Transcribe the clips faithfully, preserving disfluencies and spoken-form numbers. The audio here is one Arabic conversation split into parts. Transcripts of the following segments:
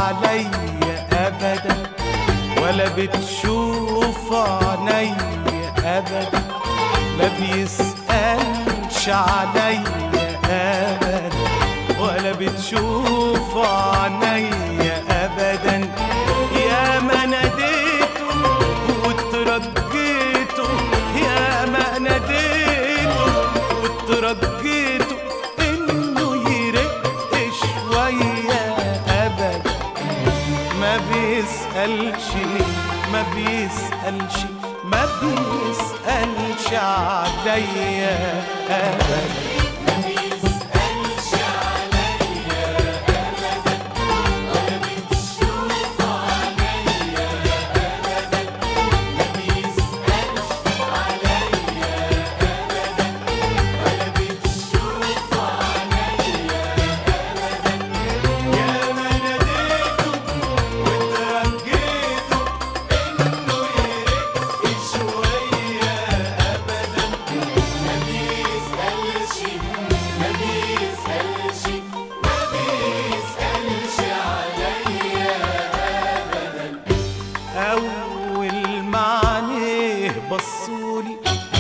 عليا أبدا، ولا بتشوف عينيا أبدا، ما بيسألش عليا أبدا، ولا بتشوف عينيا أبدا. يا ما ناديته واترجيته، يا ما ناديته واترجيته إنه يرق شوية أبدا، ما بيسألش ما بيسألش ما بيسألش عليا أبدا. أول ما عينيه بصولي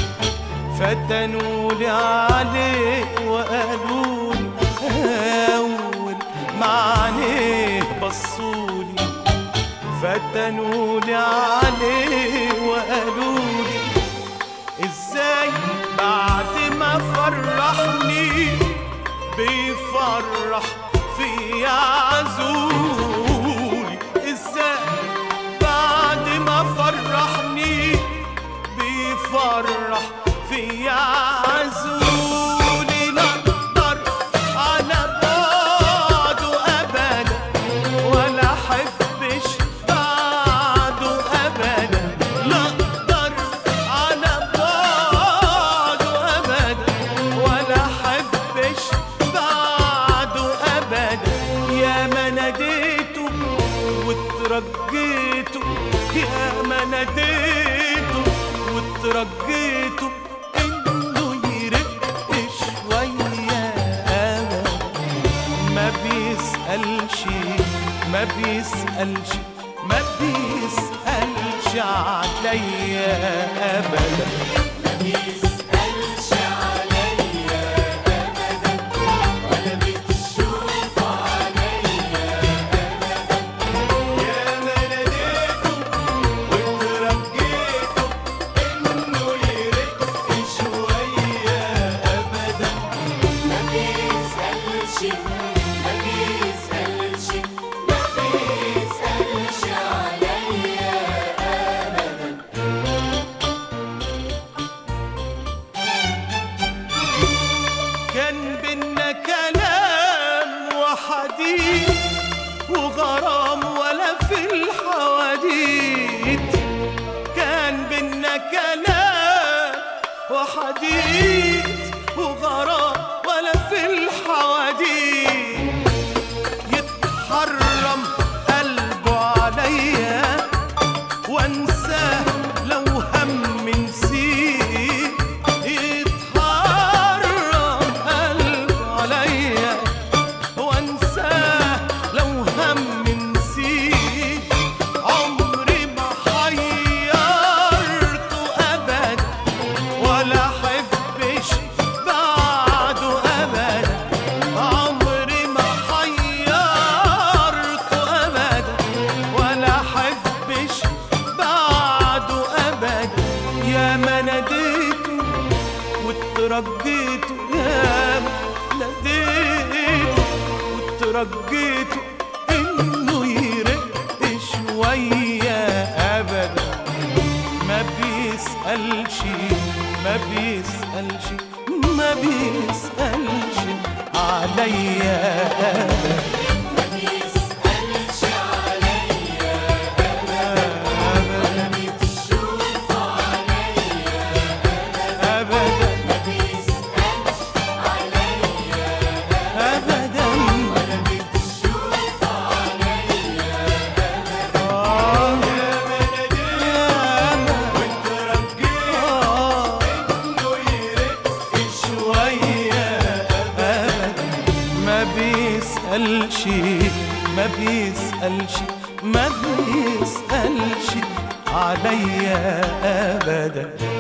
فتنولي عليه وقالولي، أول ما عينيه بصولي فتنولي عليه وقالولي، إزاي بعد ما فرحني بيفرح في عزولي، إزاي فرحني بيفرح في عزولي. لا اقدر على بعده ابدا، ولا احبش بعده ابدا، لا اقدر على بعده ابدا، ولا احبش بعده ابدا. يا ما ناديته واترجيته، يا ما ناديته واترجيته إنه يرق شوية أبدا، ما بيسألش ما بيسألش ما بيسألش عليا أبدا، ما بيسألش عليا أبدا، ولا بتشوف عليا أبدا. يا ما ناديته واترجيته إنه يرق شوية أبدا، ما بيسألش ما بيسألش ما بيسألش عليا أبدا. كان بينا كلام وحديث وغرام ولا في الحواديت، كان بينا كلام وحديث وغرام ولا في الحواديت، يتحرم قلبه عليا وانساه لو هم نسيه، يتحرم قلبه عليا وانساه لو هم نسيه. عمري ما حيرته ابدا، ولا احبش بعده ابدا، عمري ما حيرته ابدا، ولا احبش بعده ابدا. يا ما ناديته واترجيته، يا ما ناديته واترجيته إنه يرق شوية أبدا، ما بيسألش ما بيسألش ما بيسألش عليا أبدا، ما بيسألش عليا أبدا، ولا بتشوف عليا أبدا، ما بيسألش عليا أبدا، ولا بتشوف عليا أبدا. آه يا ما ناديته واترجيته إنه يرق شوية أبدا، ما بيسألش ما بيسألش ما بيسألش عليا أبدا.